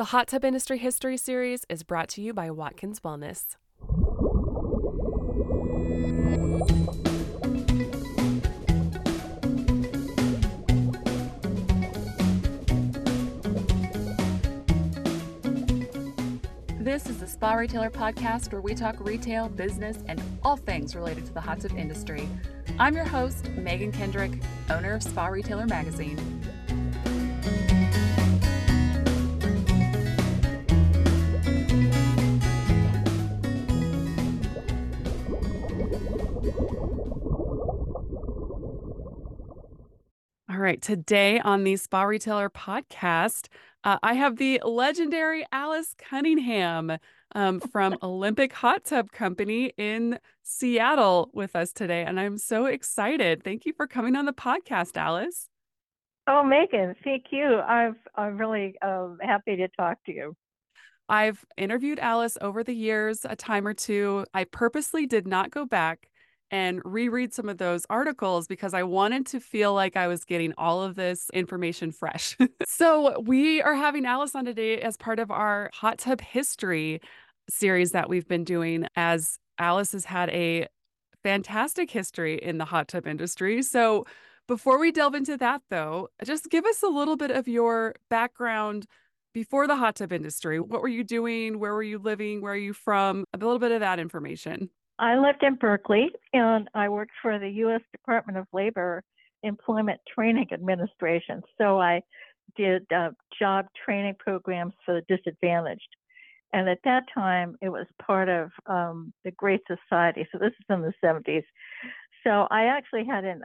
The Hot Tub Industry History Series is brought to you by Watkins Wellness. This is the Spa Retailer Podcast, where we talk retail, business, and all things related to the hot tub industry. I'm your host, Megan Kendrick, owner of Spa Retailer Magazine. All right, today on the Spa Retailer Podcast, I have the legendary Alice Cunningham from Olympic Hot Tub Company in Seattle with us today, and I'm so excited. Thank you for coming on the podcast, Alice. Oh, Megan, thank you. I'm really happy to talk to you. I've interviewed Alice over the years a time or two. I purposely did not go back and reread some of those articles because I wanted to feel like I was getting all of this information fresh. So we are having Alice on today as part of our hot tub history series that we've been doing, as Alice has had a fantastic history in the hot tub industry. So before we delve into that, though, just give us a little bit of your background before the hot tub industry. What were you doing? Where were you living? Where are you from? A little bit of that information. I lived in Berkeley, and I worked for the U.S. Department of Labor Employment Training Administration. So I did job training programs for the disadvantaged. And at that time, it was part of the Great Society. So this is in the 70s. So I actually had an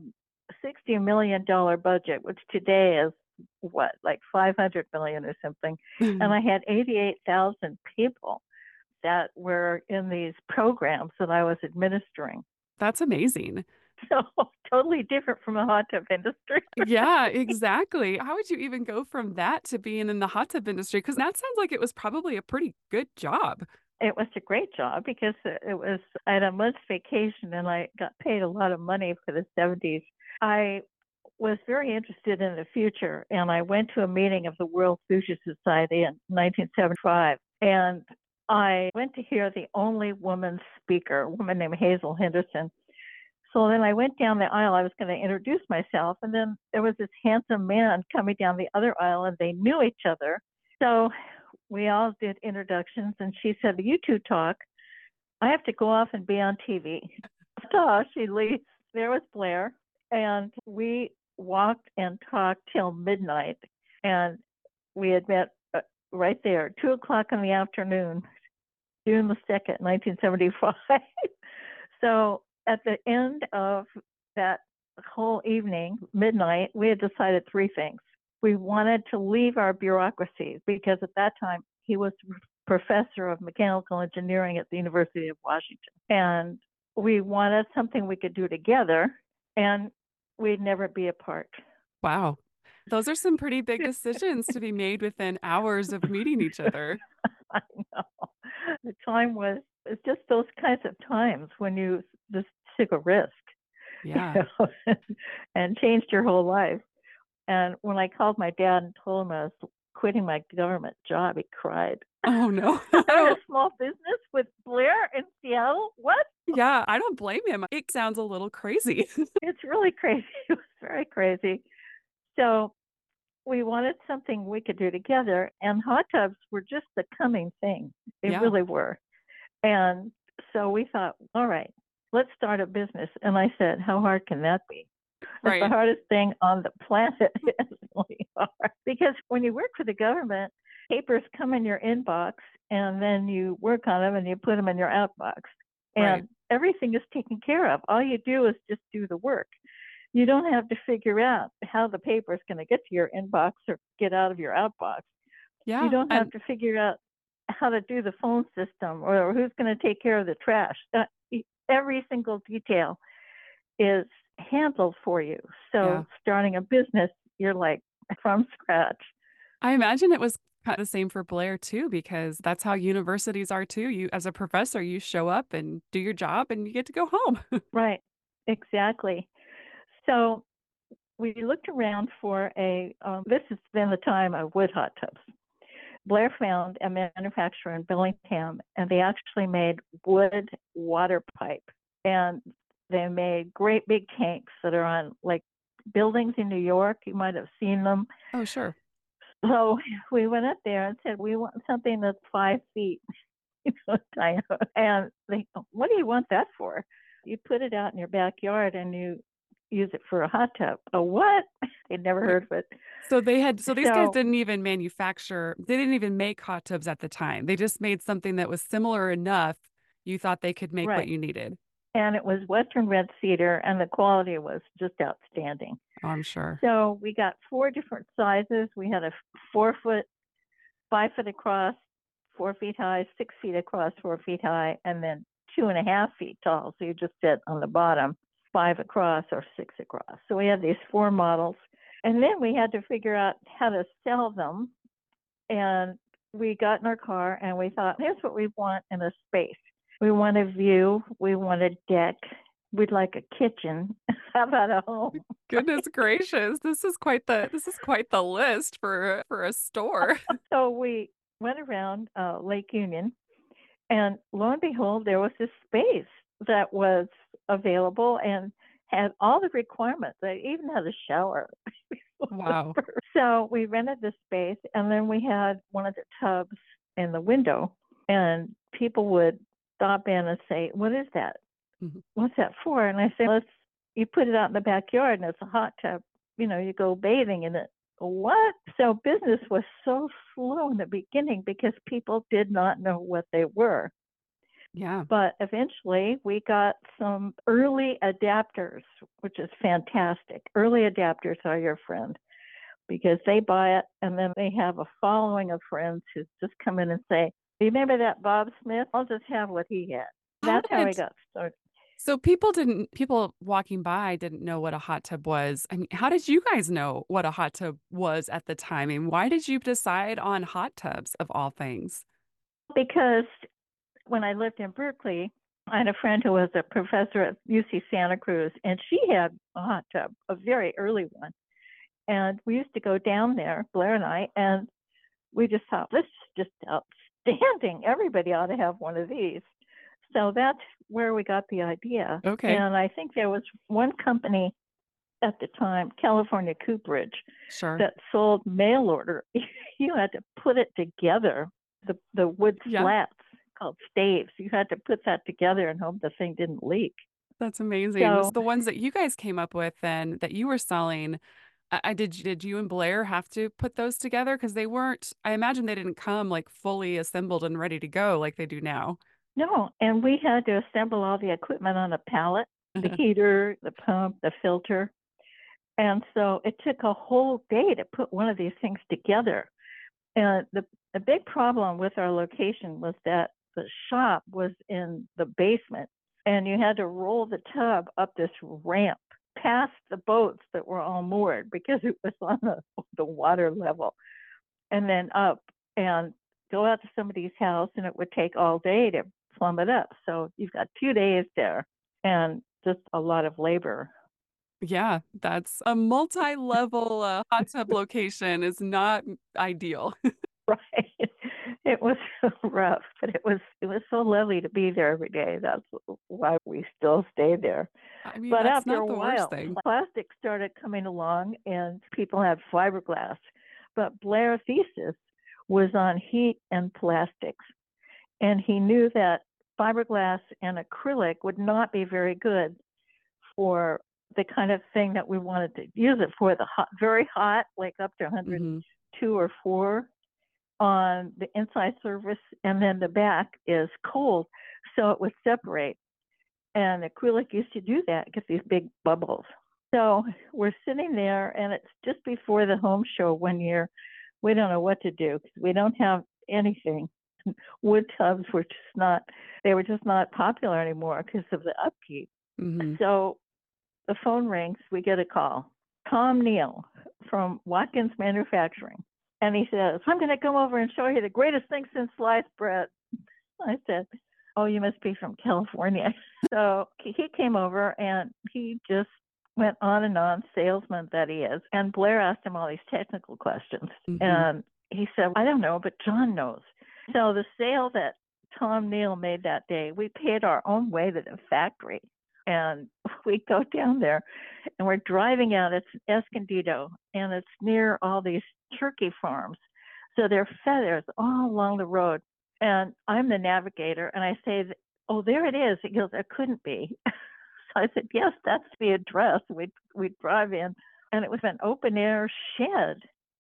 $60 million budget, which today is like 500 million or something. And I had 88,000 people that were in these programs that I was administering. That's amazing. So totally different from the hot tub industry. Yeah, exactly. How would you even go from that to being in the hot tub industry? Because that sounds like it was probably a pretty good job. It was a great job because I had a month's vacation and I got paid a lot of money for the 70s. I was very interested in the future, and I went to a meeting of the World Future Society in 1975, and I went to hear the only woman speaker, a woman named Hazel Henderson. So then I went down the aisle. I was going to introduce myself, and then there was this handsome man coming down the other aisle, and they knew each other. So we all did introductions, and she said, "You two talk. I have to go off and be on TV." So she leaves. There was Blair, and we walked and talked till midnight, and we had met right there, 2:00 in the afternoon, June the 2nd, 1975. So at the end of that whole evening, midnight, we had decided three things. We wanted to leave our bureaucracy because at that time he was professor of mechanical engineering at the University of Washington. And we wanted something we could do together, and we'd never be apart. Wow. Those are some pretty big decisions to be made within hours of meeting each other. I know. The time was, it's just those kinds of times when you just took a risk, Yeah. and changed your whole life. And when I called my dad and told him I was quitting my government job, he cried. Oh, no. I'm a small business with Blair in Seattle? What? Yeah, I don't blame him. It sounds a little crazy. It's really crazy. It was very crazy. So we wanted something we could do together, and hot tubs were just the coming thing. They Yeah. really were. And so we thought, all right, let's start a business. And I said, how hard can that be? It's Right. the hardest thing on the planet. It's really hard. Because when you work for the government, papers come in your inbox, and then you work on them and you put them in your outbox. And Right. everything is taken care of. All you do is just do the work. You don't have to figure out how the paper is going to get to your inbox or get out of your outbox. Yeah. You don't have And to figure out how to do the phone system or who's going to take care of the trash. Every single detail is handled for you. So Yeah. starting a business, you're like from scratch. I imagine it was kind of the same for Blair too, because that's how universities are too. You, as a professor, you show up and do your job and you get to go home. Right. Exactly. So we looked around for this has been the time of wood hot tubs. Blair found a manufacturer in Bellingham, and they actually made wood water pipe. And they made great big tanks that are on like buildings in New York. You might have seen them. Oh, sure. So we went up there and said, we want something that's 5 feet diameter. And they, what do you want that for? You put it out in your backyard and you use it for a hot tub. Oh, what? They'd never Wait, heard of it. so these guys So, didn't even they didn't even make hot tubs at the time. They just made something that was similar enough you thought they could make what right. you needed. And it was Western red cedar, and the quality was just outstanding. Oh, I'm sure. So we got 4 different sizes. We had a 4 foot, 5 foot across, 4 feet high, 6 feet across, 4 feet high, and then 2.5 feet tall. So you just sit on the bottom, 5 across or 6 across. So we had these 4 models. And then we had to figure out how to sell them. And we got in our car and we thought, here's what we want in a space. We want a view, we want a deck, we'd like a kitchen. How about a home? Goodness gracious. This is quite the list for a store. So we went around Lake Union, and lo and behold, there was this space that was available and had all the requirements. They even had a shower. Wow. So we rented the space, and then we had one of the tubs in the window, and people would stop in and say, "What is that? Mhm. What's that for?" And I said, you put it out in the backyard, and it's a hot tub. You go bathing in it. What? So business was so slow in the beginning because people did not know what they were. Yeah. But eventually we got some early adapters, which is fantastic. Early adapters are your friend because they buy it and then they have a following of friends who just come in and say, remember that Bob Smith? I'll just have what he had. How That's how I did got started. So people walking by didn't know what a hot tub was. I mean, how did you guys know what a hot tub was at the time? And why did you decide on hot tubs of all things? Because when I lived in Berkeley, I had a friend who was a professor at UC Santa Cruz, and she had a hot tub, a very early one. And we used to go down there, Blair and I, and we just thought, this is just outstanding. Everybody ought to have one of these. So that's where we got the idea. Okay, And I think there was one company at the time, California Cooperage, sure. that sold mail order. You had to put it together, the wood Yeah, slats called staves. You had to put that together and hope the thing didn't leak. that's amazing. So So the ones that you guys came up with and that you were selling, did you and Blair have to put those together? Because they weren't, I imagine they didn't come like fully assembled and ready to go like they do now. no, and we had to assemble all the equipment on a pallet, the heater, the pump, the filter. And so it took a whole day to put one of these things together. And the big problem with our location was that the shop was in the basement, and you had to roll the tub up this ramp past the boats that were all moored because it was on the water level, and then up and go out to somebody's house, and it would take all day to plumb it up. So you've got 2 days there and just a lot of labor. Yeah, that's a multi-level hot tub location is not ideal. Right. It was rough, but it was so lovely to be there every day. That's why we still stay there. I mean, But that's after not a the worst while, thing. plastic started coming along and people had fiberglass. But Blair's thesis was on heat and plastics. And he knew that fiberglass and acrylic would not be very good for the kind of thing that we wanted to use it for, the hot, very hot, like up to Hmm. 102 or 4 on the inside surface, and then the back is cold, so it would separate. And acrylic used to do that, get these big bubbles. So we're sitting there, and it's just before the home show one year. We don't know what to do because we don't have anything. Wood tubs were just not, they were just not popular anymore because of the upkeep. Hmm. So the phone rings, we get a call. Tom Neal from Watkins Manufacturing. And he says, I'm going to come over and show you the greatest thing since sliced bread. I said, oh, you must be from California. So he came over and he just went on and on, salesman that he is. And Blair asked him all these technical questions. Hmm. And he said, I don't know, but John knows. So the sale that Tom Neal made that day, we paid our own way to the factory. And we go down there and we're driving out. It's Escondido and it's near all these turkey farms. So there are feathers all along the road. And I'm the navigator and I say, oh, there it is. He goes, it couldn't be. So I said, yes, that's the address. We drive in and it was an open air shed.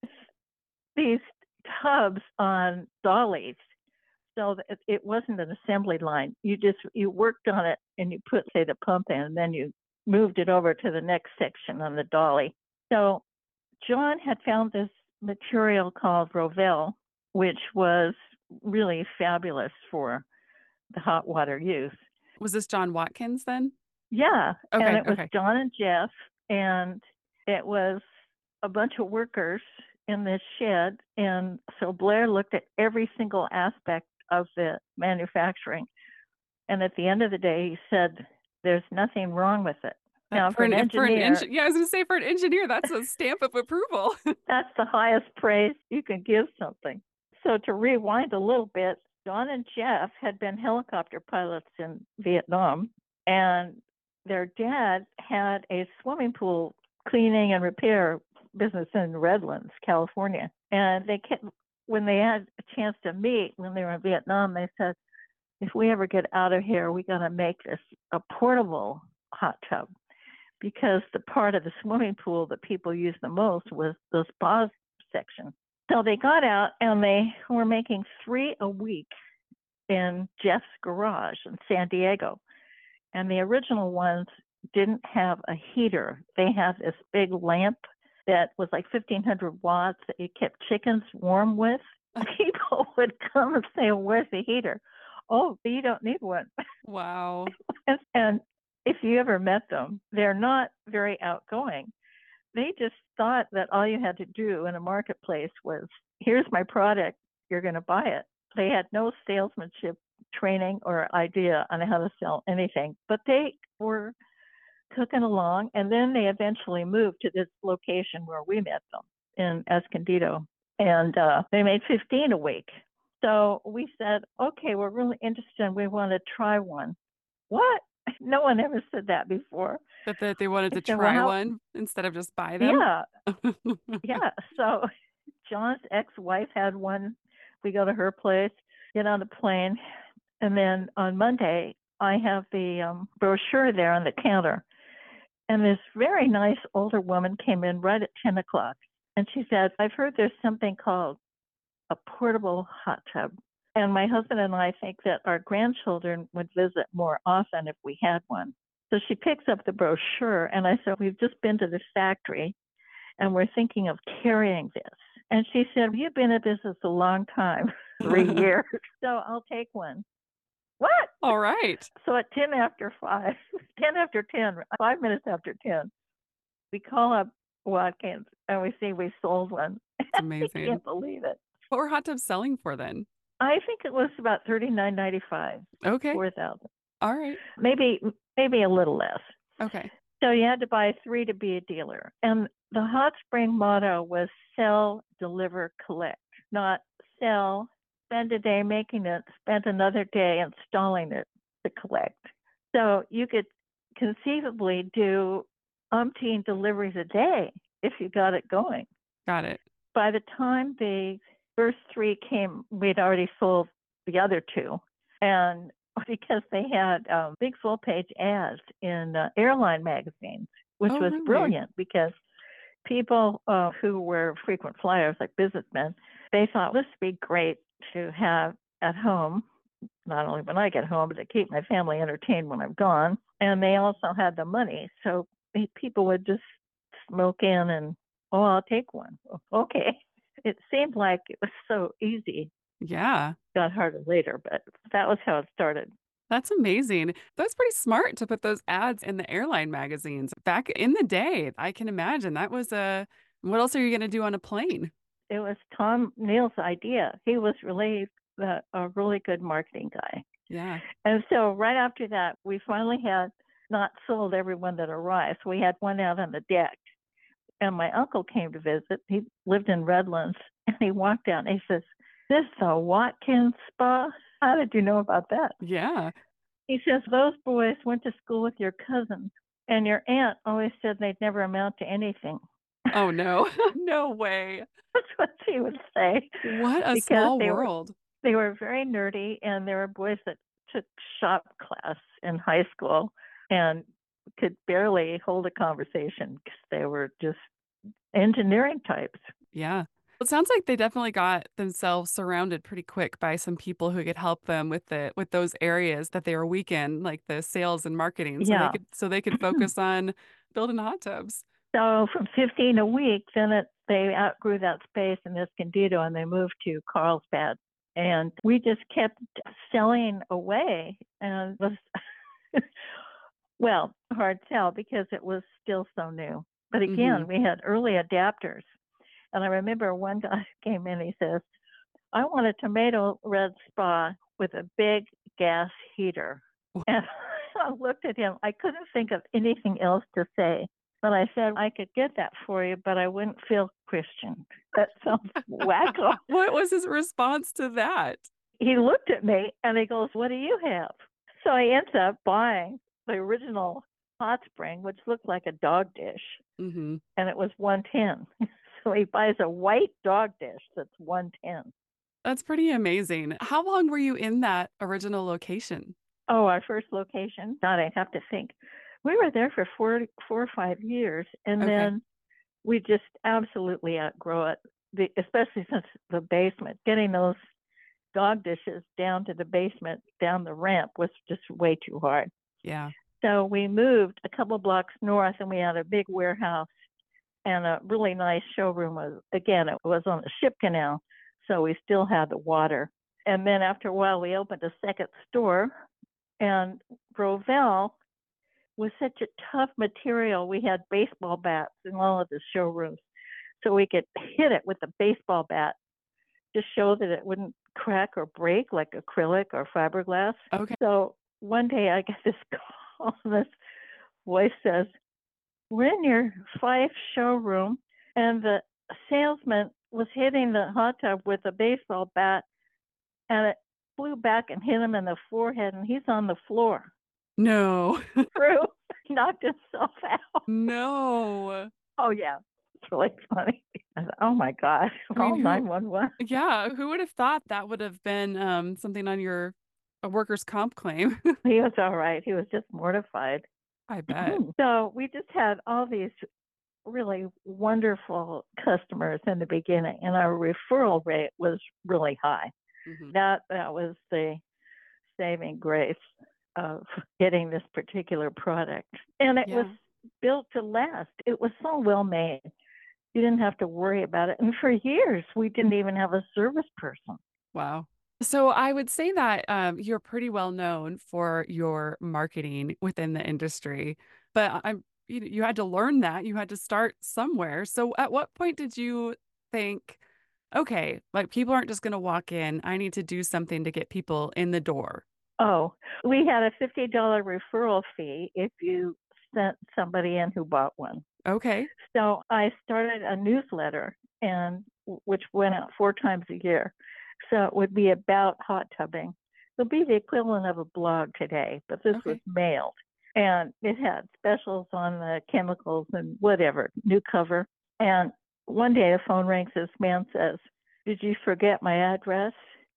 These tubs on dollies. So it wasn't an assembly line. You worked on it and you put, say, the pump in, and then you moved it over to the next section on the dolly. So John had found this material called Rovell, which was really fabulous for the hot water use. Was this John Watkins then? Yeah. Okay. And it was Okay. John and Jeff, and it was a bunch of workers in this shed. And so Blair looked at every single aspect of the manufacturing. And at the end of the day, he said, there's nothing wrong with it. Now, for an engineer, yeah, I was going to say for an engineer, that's a stamp of approval. that's the highest praise you can give something. So to rewind a little bit, John and Jeff had been helicopter pilots in Vietnam, and their dad had a swimming pool cleaning and repair business in Redlands, California. And they kept, when they had a chance to meet when they were in Vietnam, they said, if we ever get out of here, we got to make this a portable hot tub, because the part of the swimming pool that people used the most was the spa section. So they got out and they were making 3 a week in Jeff's garage in San Diego. And the original ones didn't have a heater. They had this big lamp that was like 1,500 watts that you kept chickens warm with. People would come and say, where's the heater? Oh, you don't need one. Wow. And if you ever met them, they're not very outgoing. They just thought that all you had to do in a marketplace was, here's my product, you're going to buy it. They had no salesmanship training or idea on how to sell anything, but they were cooking along. And then they eventually moved to this location where we met them in Escondido, and they made 15 a week. So we said, okay, we're really interested and we want to try one. What? No one ever said that before. That they wanted to said, try well, one instead of just buy them? Yeah. Yeah. So John's ex-wife had one. We go to her place, get on the plane, and then on Monday, I have the brochure there on the counter. And this very nice older woman came in right at 10 o'clock. And she said, I've heard there's something called a portable hot tub. And my husband and I think that our grandchildren would visit more often if we had one. So she picks up the brochure, and I said, we've just been to this factory, and we're thinking of carrying this. And she said, you've been in business a long time, 3 years, so I'll take one. What? All right. So at 10 after 5, 10 after 10, 5 minutes after 10, we call up Watkins, and we see we sold one. It's amazing. I can't believe it. What were hot tubs selling for then? I think it was about $39.95. Okay. 4,000. All right. Maybe a little less. Okay. So you had to buy 3 to be a dealer. And the Hot Spring motto was sell, deliver, collect. Not sell, spend a day making it, spend another day installing it to collect. So you could conceivably do umpteen deliveries a day if you got it going. Got it. By the time the first 3 came, we'd already sold the other 2. And because they had big full-page ads in airline magazines, which was really? brilliant, because people who were frequent flyers, like businessmen, they thought this would be great to have at home, not only when I get home, but to keep my family entertained when I'm gone. And they also had the money. So people would just smoke in and, oh, I'll take one. Okay. It seemed like it was so easy. Yeah. Got harder later, but that was how it started. That's amazing. That's pretty smart to put those ads in the airline magazines back in the day. I can imagine that was what else are you going to do on a plane? It was Tom Neal's idea. He was really a really good marketing guy. Yeah. And so right after that, we finally had not sold everyone that arrived. So we had one out on the deck. And my uncle came to visit. He lived in Redlands, and he walked out and he says, "This is a Watkins Spa? How did you know about that?" Yeah. He says, "Those boys went to school with your cousin, and your aunt always said they'd never amount to anything." Oh, no. No way. That's what she would say, What a because small they were world. very nerdy, and there were boys that took shop class in high school and could barely hold a conversation because they were just engineering types. Yeah. It sounds like they definitely got themselves surrounded pretty quick by some people who could help them with those areas that they were weak in, like the sales and marketing, Yeah. so they could focus on building hot tubs. So from 15 a week, then they outgrew that space in Escondido and they moved to Carlsbad. And we just kept selling away, and was well, hard sell because it was still so new. But again, we had early adapters. And I remember one guy came in, he says, "I want a tomato red spa with a big gas heater." And I looked at him. I couldn't think of anything else to say. But I said, "I could get that for you, but I wouldn't feel Christian." That sounds wacko. What was his response to that? He looked at me and he goes, "What do you have?" So I ended up buying the original hot spring, which looked like a dog dish, Hmm. and it was 110. So he buys a white dog dish that's 110. That's pretty amazing. How long were you in that original location? Oh, our first location, God, I have to think. We were there for 4 or 5 years, and Okay. then we just absolutely outgrow it, especially since the basement. Getting those dog dishes down to the basement, down the ramp, was just way too hard. Yeah. So we moved a couple blocks north, and we had a big warehouse and a really nice showroom. Again, it was on the ship canal, so we still had the water. And then after a while, we opened a second store, and Rovell was such a tough material. We had baseball bats in all of the showrooms, so we could hit it with a baseball bat to show that it wouldn't crack or break like acrylic or fiberglass. Okay. So one day I get this call, and this voice says, "We're in your Fife showroom," and the salesman was hitting the hot tub with a baseball bat, and it flew back and hit him in the forehead, and he's on the floor. No. Drew knocked himself out. No. Oh, yeah. It's really funny. I thought, oh, my God. I mean, Call 911. yeah, who would have thought that would have been something on your a workers' comp claim? He was all right. He was just mortified. I bet. So we just had all these really wonderful customers in the beginning, and our referral rate was really high. Hmm. That was the saving grace of getting this particular product. And it was Yeah. built to last. It was so well made. You didn't have to worry about it. And for years, we didn't even have a service person. Wow. So I would say that you're pretty well known for your marketing within the industry, but you had to learn that. You had to start somewhere. So at what point did you think, okay, like people aren't just going to walk in. I need to do something to get people in the door. Oh, we had a $50 referral fee if you sent somebody in who bought one. Okay. So I started a newsletter, and which went out 4 times a year. So it would be about hot tubbing. It'll be the equivalent of a blog today, but this was Okay. mailed. And it had specials on the chemicals and whatever, new cover. And one day the phone rings, this man says, "Did you forget my address?"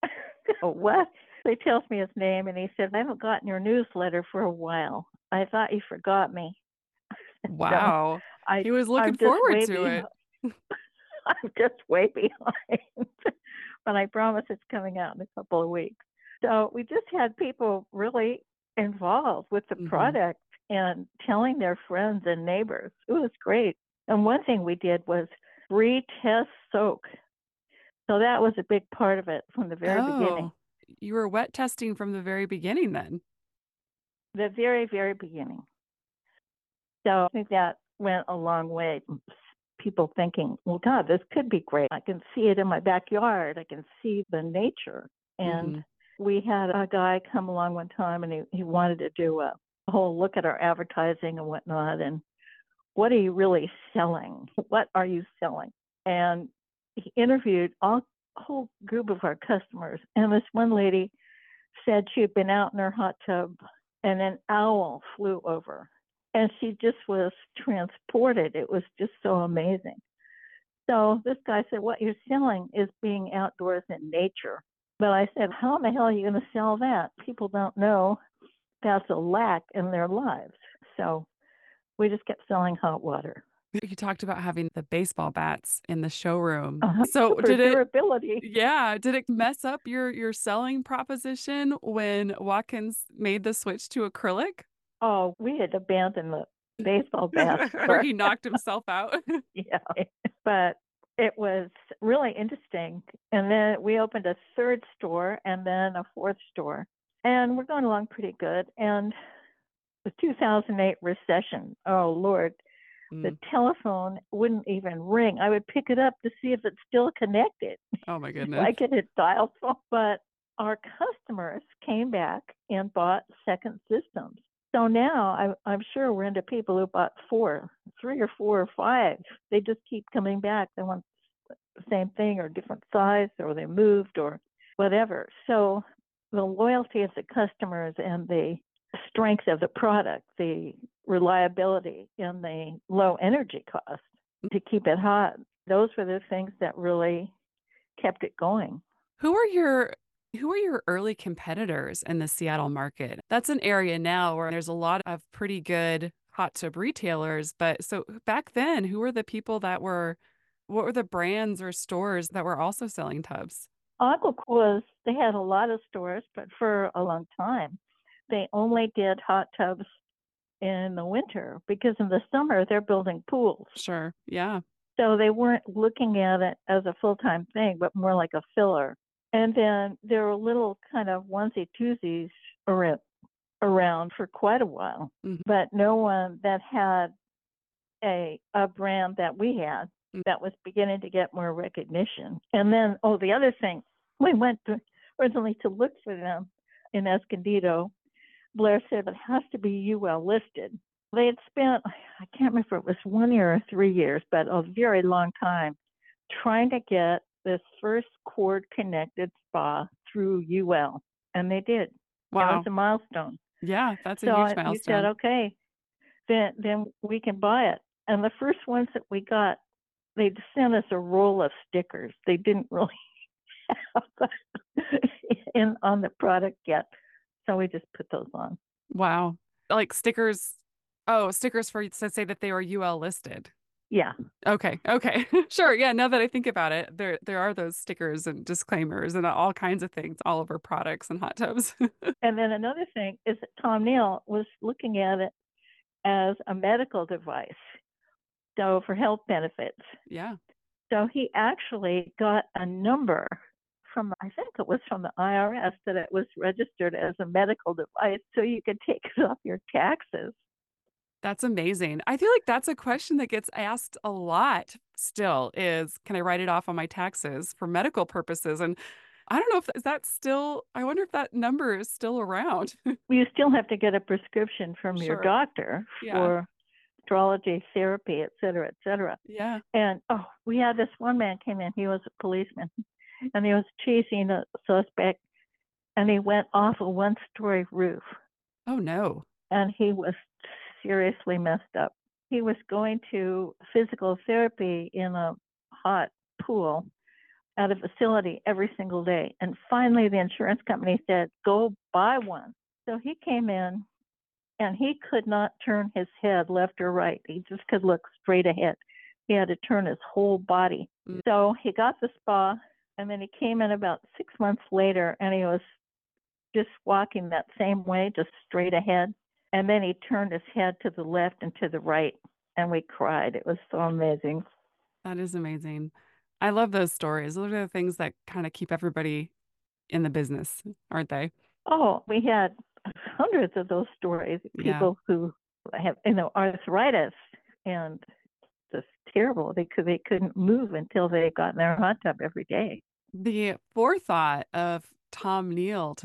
What? So he tells me his name, and he said, "I haven't gotten your newsletter for a while. I thought you forgot me." No, Wow. I, He was looking I'm just forward way to behind. it. I'm just way behind. But I promise it's coming out in a couple of weeks. So we just had people really involved with the Hmm. product and telling their friends and neighbors. It was great. And one thing we did was free test soak. So that was a big part of it from the very beginning. Oh, you were wet testing from the very beginning then. The very, very beginning. So I think that went a long way. People thinking, well, God, this could be great. I can see it in my backyard. I can see the nature. And Hmm. we had a guy come along one time, and he wanted to do a whole look at our advertising and whatnot. And what are you really selling? What are you selling? And he interviewed a whole group of our customers. And this one lady said she had been out in her hot tub and an owl flew over. And she just was transported. It was just so amazing. So this guy said, what you're selling is being outdoors in nature. But I said, how in the hell are you going to sell that? People don't know that's a lack in their lives. So we just kept selling hot water. You talked about having the baseball bats in the showroom. So For did it, durability. yeah, did it mess up your selling proposition when Watkins made the switch to acrylic? Oh, we had abandoned the baseball bats. Where he knocked himself out? Yeah. But it was really interesting. And then we opened a third store and then a fourth store. And we're going along pretty good. And the 2008 recession, oh, Lord, the telephone wouldn't even ring. I would pick it up to see if it's still connected. Oh, my goodness. Like it had dial phone. But our customers came back and bought second systems. So now I'm sure we're into people who bought 3 or 4 or 5. They just keep coming back. They want the same thing or different size, or they moved or whatever. So the loyalty of the customers and the strength of the product, the reliability and the low energy cost to keep it hot, those were the things that really kept it going. Who are your early competitors in the Seattle market? That's an area now where there's a lot of pretty good hot tub retailers. But so back then, who were the people what were the brands or stores that were also selling tubs? Aquaquas, they had a lot of stores, but for a long time, they only did hot tubs in the winter because in the summer they're building pools. Sure. Yeah. So they weren't looking at it as a full-time thing, but more like a filler. And then there were little kind of onesie twosies around for quite a while, but no one that had a brand that we had that was beginning to get more recognition. And then, the other thing, we went originally to look for them in Escondido. Blair said it has to be UL listed. They had spent, I can't remember if it was 1 year or 3 years, but a very long time trying to get this first cord connected spa through UL. And they did. Wow. It was a milestone. Yeah, that's a huge milestone. We said, okay, then we can buy it. And the first ones that we got, they sent us a roll of stickers. They didn't really have that on the product yet. So we just put those on. Wow. Like stickers. Oh, stickers to say that they were UL listed. Yeah. Okay. Sure. Yeah. Now that I think about it, there are those stickers and disclaimers and all kinds of things all over products and hot tubs. And then another thing is that Tom Neal was looking at it as a medical device. So for health benefits. Yeah. So he actually got a number from, I think it was from the IRS, that it was registered as a medical device so you could take it off your taxes. That's amazing. I feel like that's a question that gets asked a lot still is, can I write it off on my taxes for medical purposes? And I don't know if that's still, I wonder if that number is still around. You still have to get a prescription from Sure. your doctor for astrology therapy, et cetera, et cetera. Yeah. And we had this one man came in, he was a policeman, and he was chasing a suspect, and he went off a 1-story roof. Oh, no. And he was seriously messed up. He was going to physical therapy in a hot pool at a facility every single day. And finally, the insurance company said, go buy one. So he came in, and he could not turn his head left or right. He just could look straight ahead. He had to turn his whole body. So he got the spa, and then he came in about 6 months later, and he was just walking that same way, just straight ahead. And then he turned his head to the left and to the right, and we cried. It was so amazing. That is amazing. I love those stories. Those are the things that kind of keep everybody in the business, aren't they? Oh, we had hundreds of those stories. People who have, arthritis and just terrible. They couldn't move until they got in their hot tub every day. The forethought of Tom Neal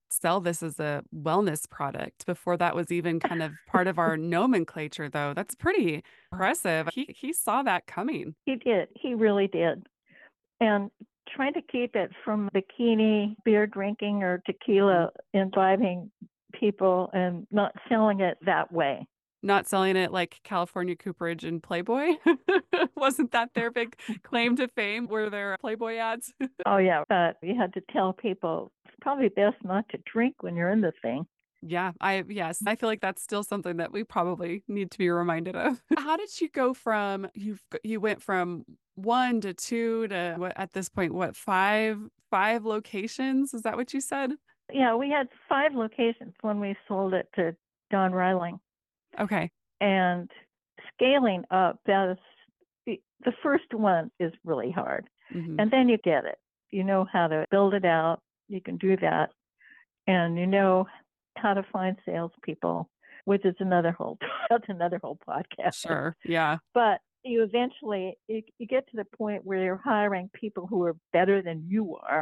sell this as a wellness product before that was even kind of part of our nomenclature, though. That's pretty impressive. He saw that coming. He did. He really did. And trying to keep it from bikini beer drinking or tequila imbibing people and not selling it that way. Not selling it like California Cooperage and Playboy. Wasn't that their big claim to fame? Were there Playboy ads? Oh, yeah. But you had to tell people it's probably best not to drink when you're in the thing. Yeah, yes, I feel like that's still something that we probably need to be reminded of. How did you go from you went from one to two to what at this point, what, five locations? Is that what you said? Yeah, we had 5 locations when we sold it to Don Reiling. Okay. And scaling up, that is the first one is really hard. Hmm. And then you get it. You know how to build it out. You can do that. And you know how to find salespeople, which is that's another whole podcast. Sure. Yeah. But you eventually you get to the point where you're hiring people who are better than you are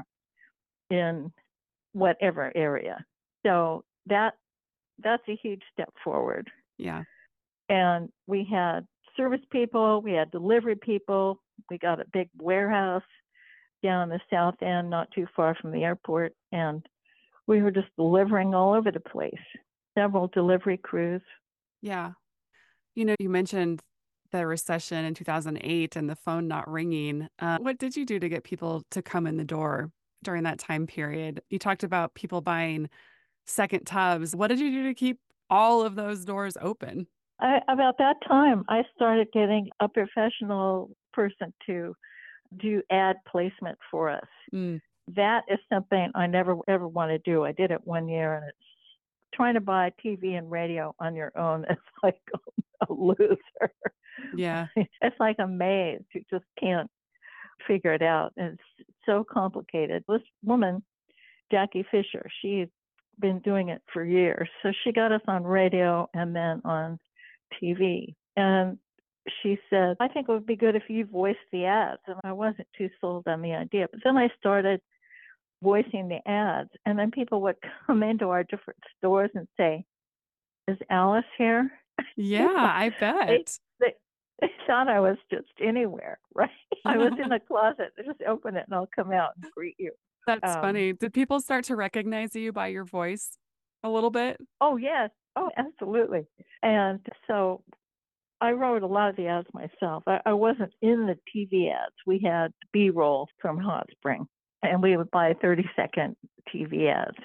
in whatever area. So that's a huge step forward. Yeah. And we had service people, we had delivery people, we got a big warehouse down the south end, not too far from the airport, and we were just delivering all over the place. Several delivery crews. Yeah. You mentioned the recession in 2008 and the phone not ringing. What did you do to get people to come in the door during that time period? You talked about people buying second tubs. What did you do to keep all of those doors open? About that time, I started getting a professional person to do ad placement for us. Mm. That is something I never ever want to do. I did it one year, and it's trying to buy TV and radio on your own. It's like a loser. Yeah. It's like a maze. You just can't figure it out. And it's so complicated. This woman, Jackie Fisher, she's been doing it for years. So she got us on radio and then on TV. And she said, I think it would be good if you voiced the ads. And I wasn't too sold on the idea. But then I started voicing the ads. And then people would come into our different stores and say, is Alice here? Yeah, I bet. They thought I was just anywhere, right? I was in the closet. They just open it and I'll come out and greet you. That's funny. Did people start to recognize you by your voice a little bit? Oh, yes. Oh, absolutely. And so I wrote a lot of the ads myself. I wasn't in the TV ads. We had B-roll from Hot Spring, and we would buy 30-second TV ads.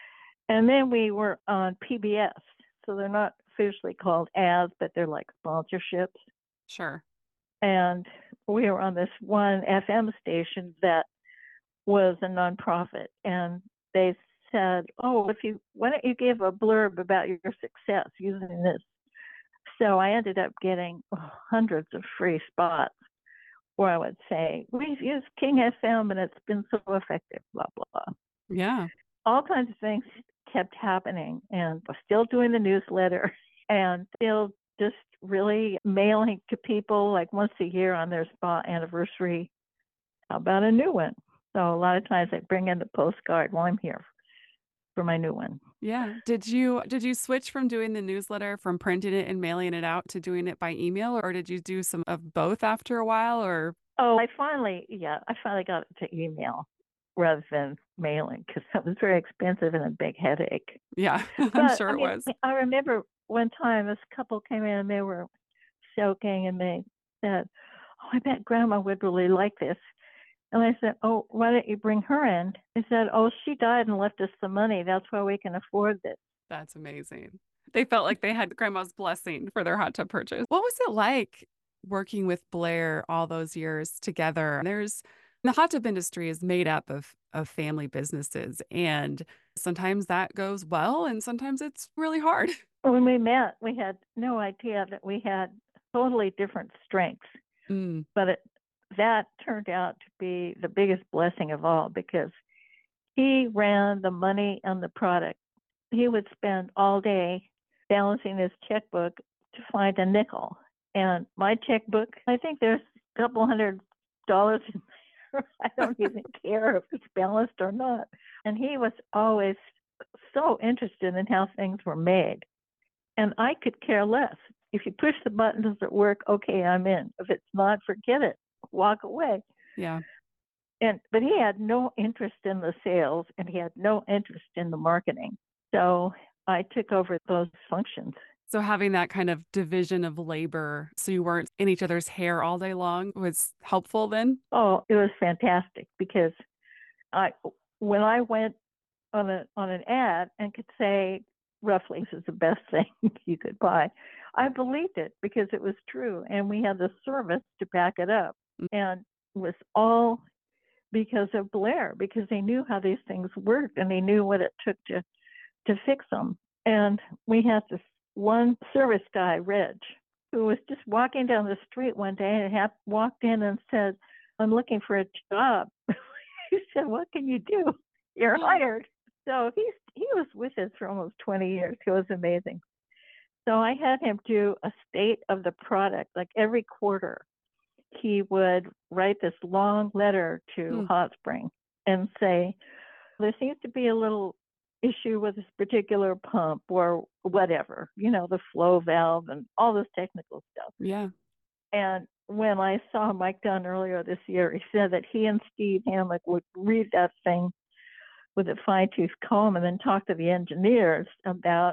And then we were on PBS. So they're not officially called ads, but they're like sponsorships. Sure. And we were on this one FM station that was a nonprofit. And they said, oh, why don't you give a blurb about your success using this? So I ended up getting hundreds of free spots where I would say, we've used King FM and it's been so effective, blah, blah. Yeah. All kinds of things kept happening, and still doing the newsletter and still just really mailing to people like once a year on their spa anniversary. How about a new one? So a lot of times I bring in the postcard while I'm here for my new one. Yeah. Did you switch from doing the newsletter, from printing it and mailing it out, to doing it by email, or did you do some of both after a while? Or I finally got it to email rather than mailing, because that was very expensive and a big headache. yeah, I'm But sure it was. I remember one time this couple came in and they were soaking, and they said, oh, I bet Grandma would really like this. And I said, oh, why don't you bring her in? They said, oh, she died and left us some money. That's why we can afford this. That's amazing. They felt like they had Grandma's blessing for their hot tub purchase. What was it like working with Blair all those years together? The hot tub industry is made up of family businesses, and sometimes that goes well and sometimes it's really hard. When we met, we had no idea that we had totally different strengths. Mm. But that turned out to be the biggest blessing of all, because he ran the money and the product. He would spend all day balancing his checkbook to find a nickel. And my checkbook, I think there's a couple $100 in there. I don't even care if it's balanced or not. And he was always so interested in how things were made. And I could care less. If you push the button, does it work? Okay, I'm in. If it's not, forget it. Walk away. Yeah. But he had no interest in the sales and he had no interest in the marketing. So I took over those functions. So having that kind of division of labor so you weren't in each other's hair all day long was helpful then? Oh, it was fantastic because I when I went on an ad and could say roughly this is the best thing you could buy, I believed it because it was true and we had the service to back it up. And it was all because of Blair, because they knew how these things worked and they knew what it took to fix them. And we had this one service guy, Reg, who was just walking down the street one day and walked in and said, I'm looking for a job. He said, what can you do? You're hired. So he was with us for almost 20 years. It was amazing. So I had him do a state of the product. Like every quarter, he would write this long letter to Hot Spring and say, there seems to be a little issue with this particular pump or whatever, the flow valve and all this technical stuff. Yeah. And when I saw Mike Dunn earlier this year, he said that he and Steve Hammock would read that thing with a fine-tooth comb and then talk to the engineers about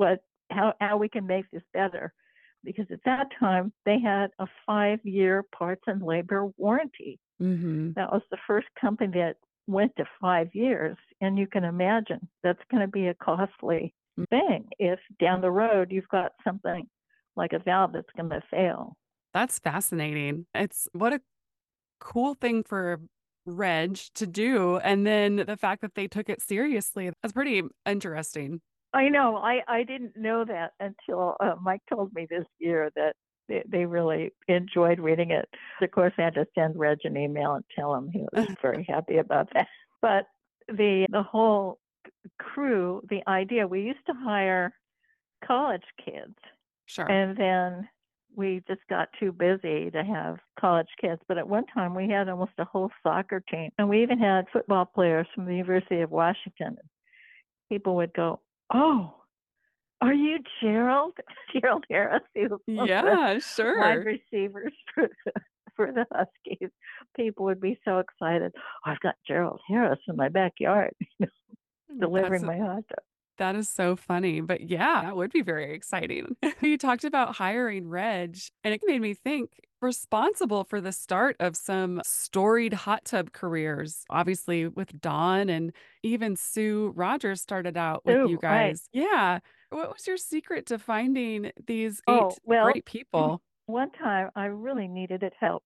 how we can make this better. Because at that time, they had a 5-year parts and labor warranty. Mm-hmm. That was the first company that went to 5 years. And you can imagine that's going to be a costly thing if down the road you've got something like a valve that's going to fail. That's fascinating. What a cool thing for Reg to do. And then the fact that they took it seriously, that's pretty interesting. I know. I didn't know that until Mike told me this year that they really enjoyed reading it. Of course, I had to send Reg an email and tell him he was very happy about that. But the whole crew, the idea, we used to hire college kids. Sure. And then we just got too busy to have college kids. But at one time, we had almost a whole soccer team. And we even had football players from the University of Washington. People would go, oh, are you Gerald? Gerald Harris, he was sure. wide receivers for the Huskies. People would be so excited. Oh, I've got Gerald Harris in my backyard, delivering my hot dog. That is so funny. But yeah, that would be very exciting. You talked about hiring Reg, and it made me think responsible for the start of some storied hot tub careers. Obviously, with Dawn and even Sue Rogers started out with you guys. Right. Yeah. What was your secret to finding these great people? One time I really needed help.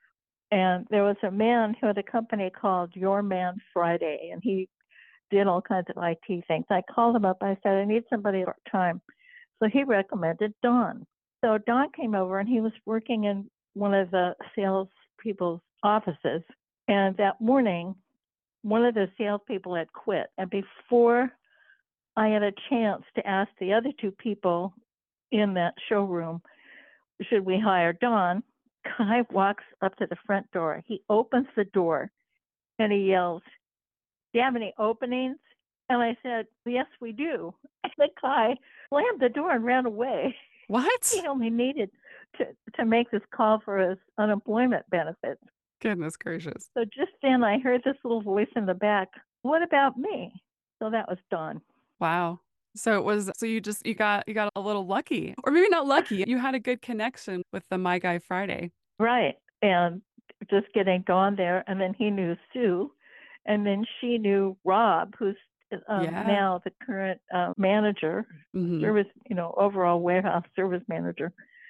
And there was a man who had a company called Your Man Friday, and he did all kinds of IT things. I called him up. I said, I need somebody part-time. So he recommended Don. So Don came over and he was working in one of the sales people's offices. And that morning, one of the salespeople had quit. And before I had a chance to ask the other two people in that showroom, should we hire Don? Guy walks up to the front door. He opens the door and he yells, do you have any openings? And I said, yes, we do. And the guy slammed the door and ran away. What? He only needed to make this call for his unemployment benefits. Goodness gracious. So just then I heard this little voice in the back, what about me? So that was Dawn. Wow. So you got a little lucky, or maybe not lucky. You had a good connection with the My Guy Friday. Right. And just getting Dawn there. And then he knew Sue. And then she knew Rob, who's now the current manager, service, overall warehouse service manager.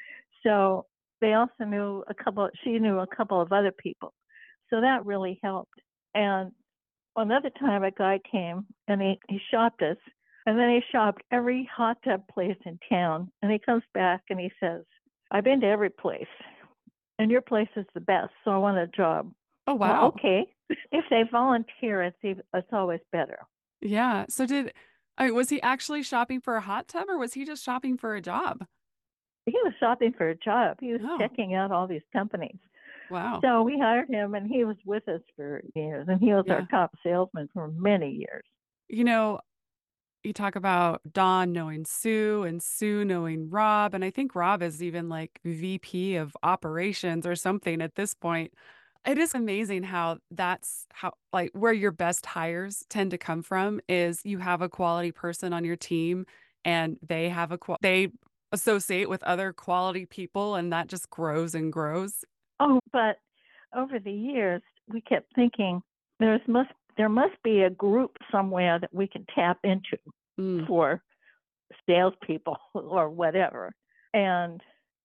So they also knew she knew a couple of other people. So that really helped. And another time a guy came and he shopped us. And then he shopped every hot tub place in town. And he comes back and he says, I've been to every place. And your place is the best. So I want a job. Oh, wow. Well, okay. If they volunteer, it's always better. Yeah. So was he actually shopping for a hot tub or was he just shopping for a job? He was shopping for a job. He was checking out all these companies. Wow. So we hired him and he was with us for years and he was our top salesman for many years. You talk about Dawn knowing Sue and Sue knowing Rob. And I think Rob is even like VP of operations or something at this point. It is amazing how that's how, like, where your best hires tend to come from is you have a quality person on your team and they have they associate with other quality people and that just grows and grows. Oh, but over the years, we kept thinking there must be a group somewhere that we can tap into Mm, for salespeople or whatever. And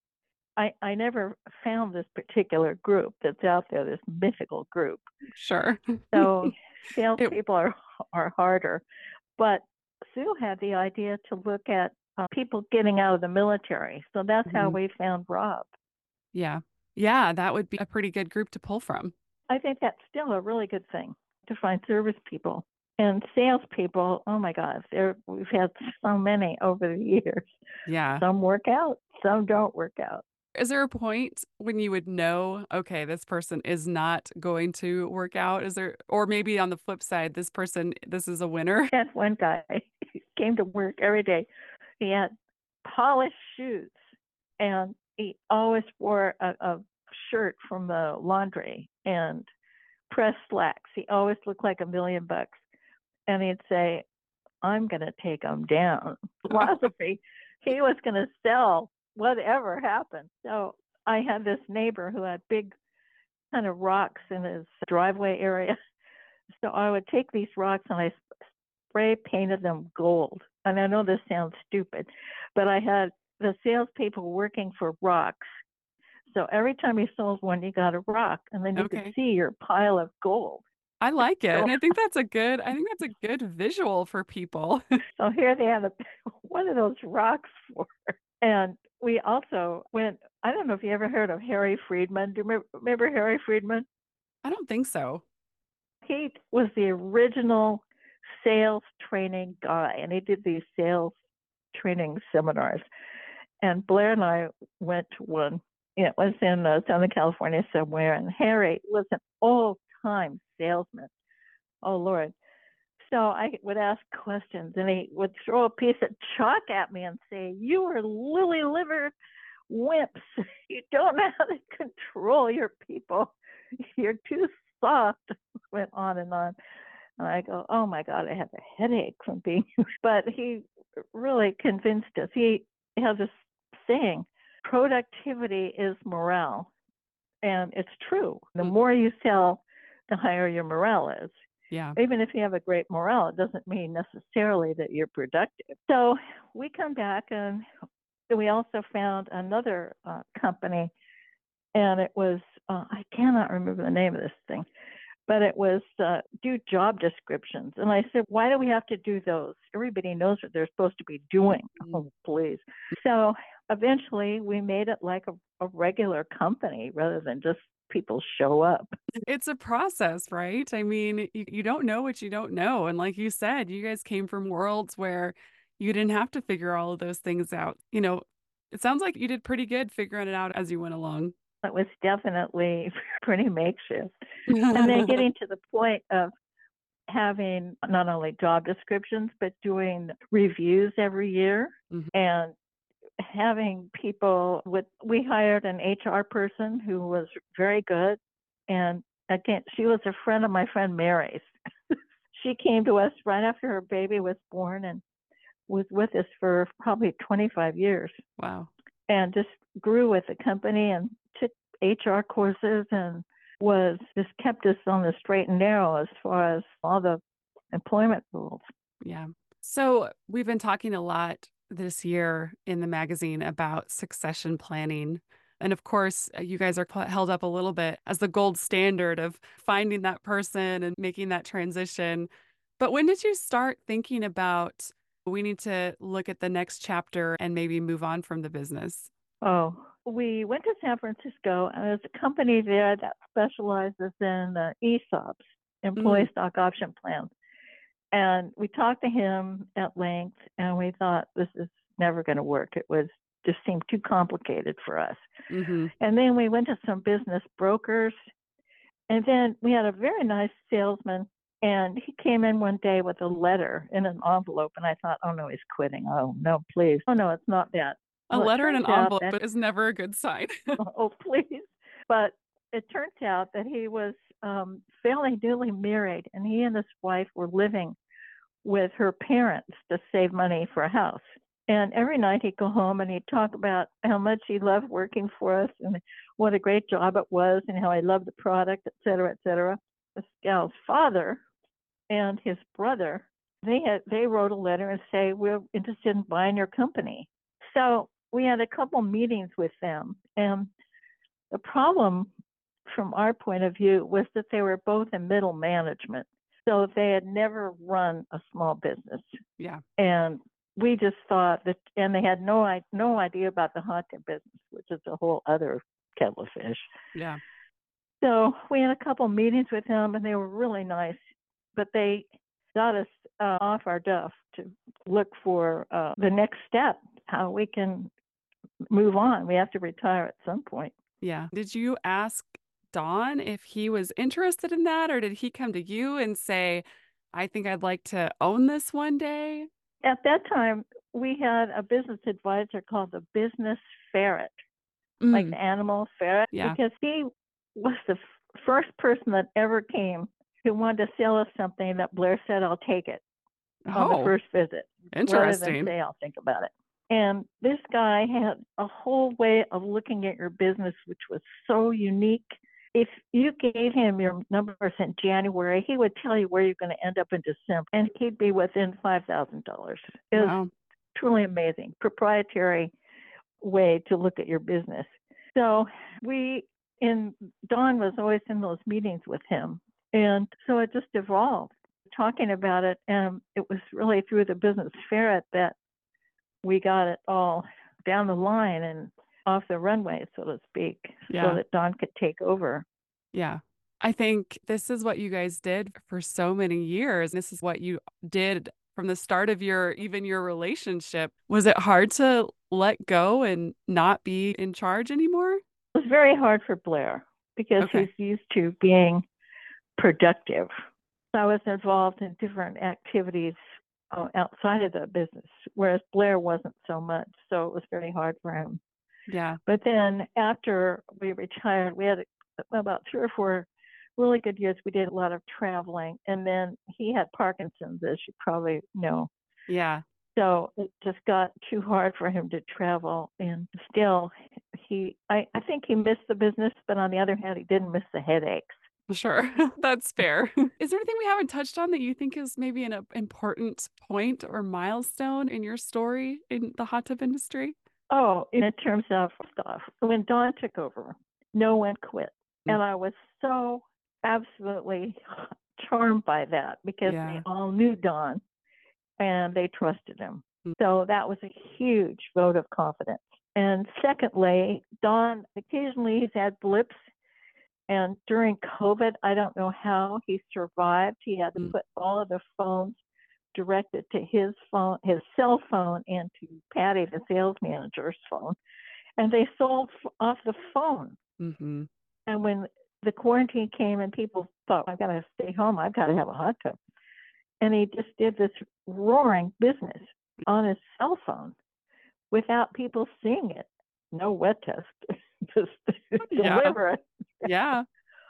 I never found this particular group that's out there, this mythical group. sure. So It, salespeople are harder. But Sue had the idea to look at people getting out of the military. So that's how mhm. we found Rob. Yeah. Yeah, that would be a pretty good group to pull from. I think that's still a really good thing to find service people. And salespeople, oh my God, we've had so many over the years. Yeah. Some work out, some don't work out. Is there a point when you would know, okay, this person is not going to work out? Is there, or maybe on the flip side, this is a winner? I had one guy came to work every day. He had polished shoes and he always wore a shirt from the laundry and pressed slacks. He always looked like $1,000,000. And he'd say, I'm going to take them down. Philosophy. He was going to sell whatever happened. So I had this neighbor who had big kind of rocks in his driveway area. So I would take these rocks and I spray painted them gold. And I know this sounds stupid, but I had the salespeople working for rocks. So every time you sold one, you got a rock, and then you could Okay. see your pile of gold. I like it. So, And I think that's a good visual for people. so here they have one of those rocks for. And we also went, I don't know if you ever heard of Harry Friedman. Do you remember Harry Friedman? I don't think so. He was the original sales training guy, and he did these sales training seminars. And Blair and I went to one. It was in Southern California somewhere, and Harry was an all-time salesman. Oh Lord! So I would ask questions, and he would throw a piece of chalk at me and say, "You are lily-livered wimps. You don't know how to control your people. You're too soft." Went on and on. And I go, oh my God, I have a headache from being, but he really convinced us. He has this saying, productivity is morale. And it's true. The Mm, more you sell, the higher your morale is. yeah. Even if you have a great morale, it doesn't mean necessarily that you're productive. So we come back and we also found another company, and it was, I cannot remember the name of this thing, but it was do job descriptions. And I said, why do we have to do those? Everybody knows what they're supposed to be doing. Mm. Oh, please. So eventually we made it like a regular company rather than just people show up. It's a process, right? I mean, you don't know what you don't know. And like you said, you guys came from worlds where you didn't have to figure all of those things out. It sounds like you did pretty good figuring it out as you went along. It was definitely pretty makeshift. And then getting to the point of having not only job descriptions, but doing reviews every year Mhm. and having people we hired an HR person who was very good. And again, she was a friend of my friend Mary's. She came to us right after her baby was born and was with us for probably 25 years Wow. and just grew with the company and took HR courses and was just kept us on the straight and narrow as far as all the employment rules. Yeah. So we've been talking a lot this year in the magazine about succession planning. And of course, you guys are held up a little bit as the gold standard of finding that person and making that transition. But when did you start thinking about we need to look at the next chapter and maybe move on from the business? Oh, we went to San Francisco, and there's a company there that specializes in ESOPs, Mm, employee stock option plans. And we talked to him at length, and we thought this is never going to work. It was just seemed too complicated for us. hmm And then we went to some business brokers, and then we had a very nice salesman And he came in one day with a letter in an envelope, and I thought, oh no, he's quitting. Oh no, please. Oh no, it's not that. A Well, it letter in turns an out envelope that, is never a good sign. oh please. But it turns out that he was fairly newly married, and he and his wife were living with her parents to save money for a house. And every night he'd go home and he'd talk about how much he loved working for us and what a great job it was and how he loved the product, et cetera, et cetera. This gal's father and his brother, they wrote a letter and say, we're interested in buying your company. So we had a couple meetings with them. And the problem from our point of view was that they were both in middle management. So they had never run a small business. Yeah. And we just thought that, and they had no idea about the hot tub business, which is a whole other kettle of fish. Yeah. So we had a couple meetings with them, and they were really nice, but they got us off our duff to look for the next step, how we can move on. We have to retire at some point. Yeah. Did you ask Don if he was interested in that, or did he come to you and say, I think I'd like to own this one day? At that time, we had a business advisor called the Business Ferret, like the animal ferret, Yeah. because he was the first person that ever came who wanted to sell us something that Blair said, I'll take it on the first visit, rather than Interesting. say, I'll think about it. And this guy had a whole way of looking at your business, which was so unique. If you gave him your numbers in January, he would tell you where you're going to end up in December, and he'd be within $5,000. It was Wow. truly amazing, proprietary way to look at your business. So Don was always in those meetings with him. And so it just evolved, talking about it. And it was really through the Business Ferret that we got it all down the line and off the runway, so to speak, so that Don could take over. Yeah. I think this is what you guys did for so many years. This is what you did from the start of even your relationship. Was it hard to let go and not be in charge anymore? It was very hard for Blair because he's used to being productive. I was involved in different activities outside of the business, whereas Blair wasn't so much. So it was very hard for him. Yeah. But then after we retired, we had about 3 or 4 really good years. We did a lot of traveling. And then he had Parkinson's, as you probably know. Yeah. So it just got too hard for him to travel. And still, I think he missed the business, but on the other hand, he didn't miss the headaches. Sure. That's fair. Is there anything we haven't touched on that you think is maybe an important point or milestone in your story in the hot tub industry? Oh, in terms of stuff, when Don took over, no one quit. And I was so absolutely charmed by that because they all knew Don and they trusted him. So that was a huge vote of confidence. And secondly, Don, occasionally he's had blips. And during COVID, I don't know how he survived. He had to put all of the phones directed to his phone, his cell phone, and to Patty, the sales manager's phone. And they sold off the phone. Mm-hmm. And when the quarantine came and people thought, I've got to stay home, I've got to have a hot tub. And he just did this roaring business on his cell phone without people seeing it. No wet test, just deliver it. Yeah.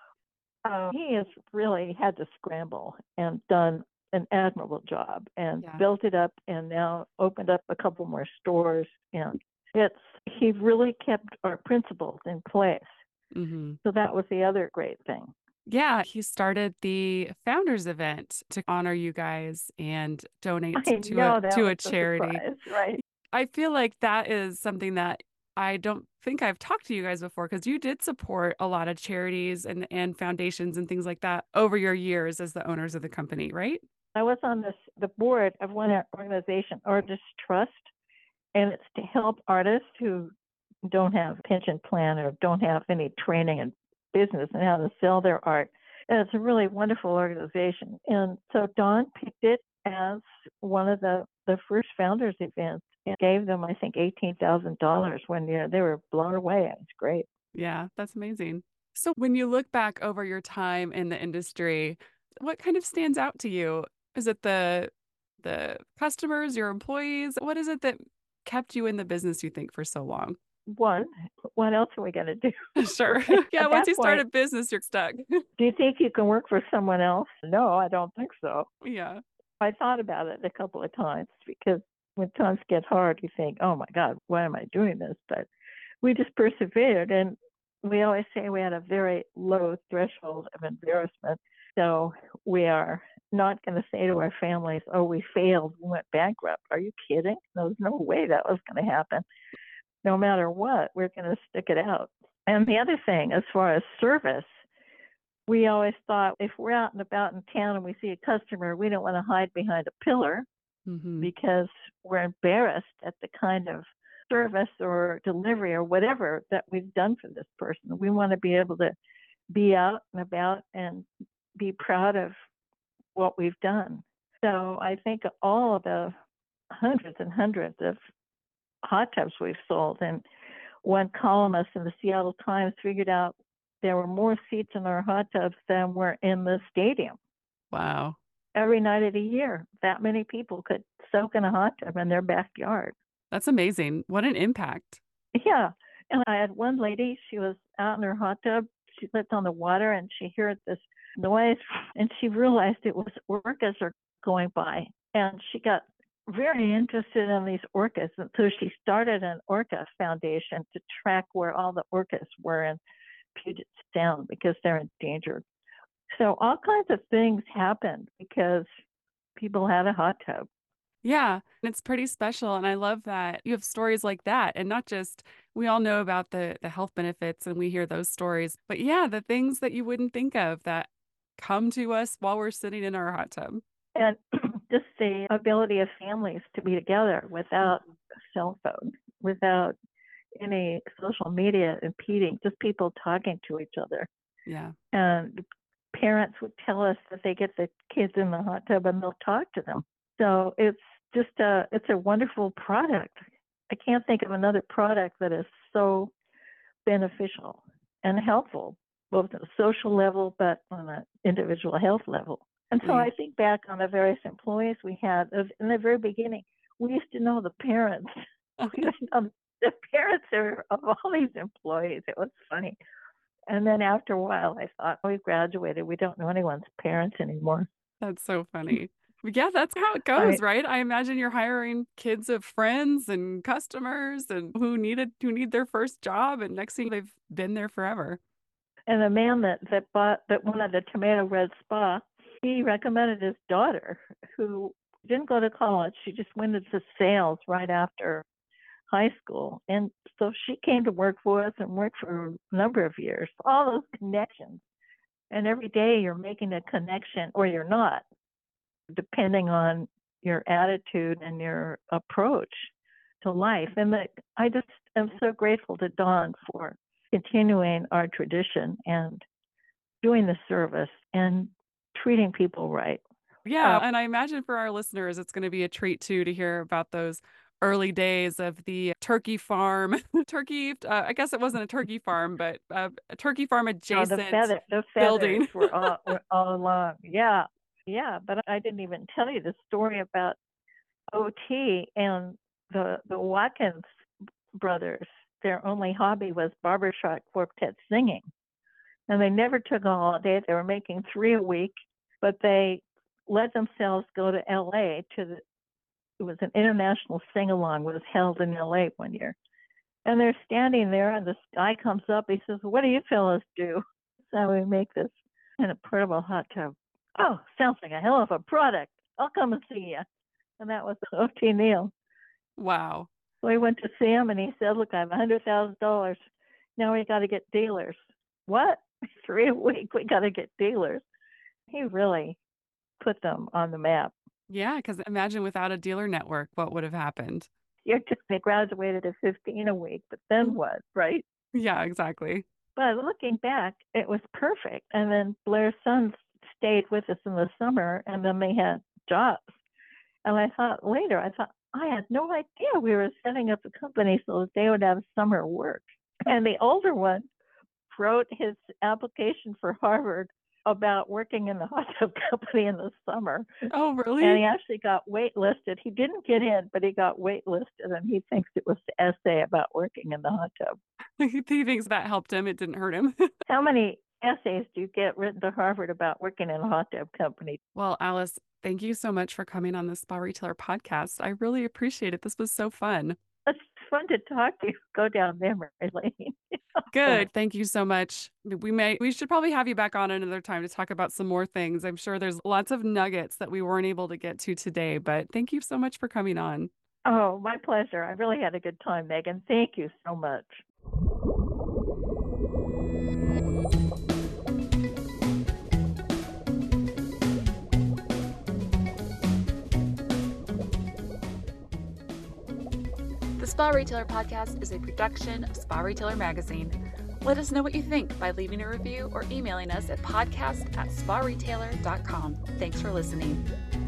He has really had to scramble and done an admirable job and built it up and now opened up a couple more stores. And he really kept our principles in place. Mm-hmm. So that was the other great thing. Yeah, he started the founders event to honor you guys and donate to a charity. Surprise, right. I feel like that is something that I don't think I've talked to you guys before, because you did support a lot of charities and foundations and things like that over your years as the owners of the company, right? I was on the board of one organization, Artist Trust, and it's to help artists who don't have a pension plan or don't have any training in business and how to sell their art. And it's a really wonderful organization. And so Don picked it as one of the first founders events and gave them, I think, $18,000 one year. They were blown away. It was great. Yeah, that's amazing. So when you look back over your time in the industry, What kind of stands out to you? Is it the customers, your employees? What is it that kept you in the business, you think, for so long? One, what else are we going to do? Sure. Right? Yeah, At once that you start point, a business, you're stuck. do you think you can work for someone else? No, I don't think so. Yeah. I thought about it a couple of times because when times get hard, you think, oh my God, why am I doing this? But we just persevered. And we always say we had a very low threshold of embarrassment. So we are not going to say to our families, oh, we failed, we went bankrupt. Are you kidding? There's no way that was going to happen. No matter what, we're going to stick it out. And the other thing, as far as service, we always thought if we're out and about in town and we see a customer, we don't want to hide behind a pillar Hmm. because we're embarrassed at the kind of service or delivery or whatever that we've done for this person. We want to be able to be out and about and be proud of what we've done. So I think all of the hundreds and hundreds of hot tubs we've sold, and one columnist in the Seattle Times figured out there were more seats in our hot tubs than were in the stadium. Wow. Every night of the year, that many people could soak in a hot tub in their backyard. That's amazing. What an impact. Yeah. And I had one lady, she was out in her hot tub. She lived on the water and she heard this noise and she realized it was orcas are going by. And she got very interested in these orcas. And so she started an orca foundation to track where all the orcas were in Puget Sound because they're endangered. So all kinds of things happened because people had a hot tub. Yeah, and it's pretty special. And I love that you have stories like that. And not just we all know about the health benefits and we hear those stories, but yeah, the things that you wouldn't think of that come to us while we're sitting in our hot tub. And just the ability of families to be together without Mhm. a cell phone, without any social media impeding, just people talking to each other. Yeah. And parents would tell us that they get the kids in the hot tub and they'll talk to them. So it's a wonderful product. I can't think of another product that is so beneficial and helpful, both at a social level, but on an individual health level. And so Yeah. I think back on the various employees we had in the very beginning, we used to know the parents. We used to know the parents of all these employees. It was funny. And then after a while, I thought, oh, we've graduated. We don't know anyone's parents anymore. That's so funny. Yeah, that's how it I goes, right? I imagine you're hiring kids of friends and customers and who need their first job, and next thing they've been there forever. and the man that wanted the Tomato Red Spa, he recommended his daughter, who didn't go to college. She just went into sales right after high school, and so she came to work for us and worked for a number of years. All those connections, and every day you're making a connection, or you're not, depending on your attitude and your approach to life. And I just am so grateful to Dawn for continuing our tradition and doing the service and treating people right. Yeah, Uh, and I imagine for our listeners, it's going to be a treat too to hear about those early days of the turkey farm. I guess it wasn't a turkey farm, but a turkey farm adjacent the feathers building. were all along. Yeah, yeah. But I didn't even tell you the story about OT and the Watkins brothers. Their only hobby was barbershop quartet singing, and they never took a holiday. They were making three a week, but they let themselves go to LA it was an international sing along was held in LA one year. And they're standing there and this guy comes up, he says, what do you fellas do? So we make this in a portable hot tub. Oh, sounds like a hell of a product. I'll come and see you. And that was O.T. Neal. Wow. So we went to see him and he said, look, I have $100,000. Now we got to get dealers. What? 3 a week, we got to get dealers. He really put them on the map. Yeah, because imagine without a dealer network, what would have happened? They graduated at 15 a week, but then what, right? Yeah, exactly. But looking back, it was perfect. And then Blair's sons stayed with us in the summer, and then they had jobs. And I thought later, I had no idea we were setting up a company so that they would have summer work. And the older one wrote his application for Harvard about working in the hot tub company in the summer. Oh, And really? he actually got waitlisted. He didn't get in, but he got waitlisted, and he thinks it was the essay about working in the hot tub. He thinks that helped him. It didn't hurt him. How many essays do you get written to Harvard about working in a hot tub company? Well, Alice, thank you so much for coming on the Spa Retailer podcast. I really appreciate it. This was so fun. It's fun to talk to you. Go down memory lane. Good. Thank you so much. We should probably have you back on another time to talk about some more things. I'm sure there's lots of nuggets that we weren't able to get to today, but thank you so much for coming on. Oh, my pleasure. I really had a good time, Megan. Thank you so much. The Spa Retailer podcast is a production of Spa Retailer Magazine. Let us know what you think by leaving a review or emailing us at podcast@sparetailer.com. Thanks for listening.